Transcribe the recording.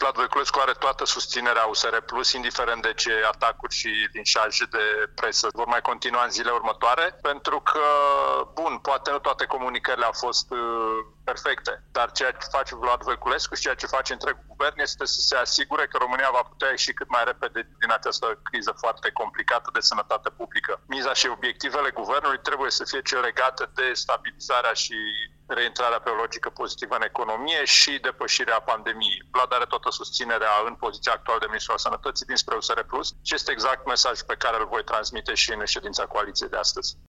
Vlad Voiculescu are toată susținerea USR Plus, indiferent de ce atacuri și linșaj de presă vor mai continua în zilele următoare, pentru că, bun, poate nu toate comunicările au fost perfecte, dar ceea ce face Vlad Voiculescu și ceea ce face întregul guvern este să se asigure că România va putea ieși cât mai repede din această criză foarte complicată de sănătate publică. Miza și obiectivele guvernului trebuie să fie cele legate de stabilizarea și reintrarea pe o logică pozitivă în economie și depășirea pandemiei. Vlad are toată susținerea în poziția actuală de Ministrul al Sănătății dinspre USR Plus și este exact mesajul pe care îl voi transmite și în ședința coaliției de astăzi.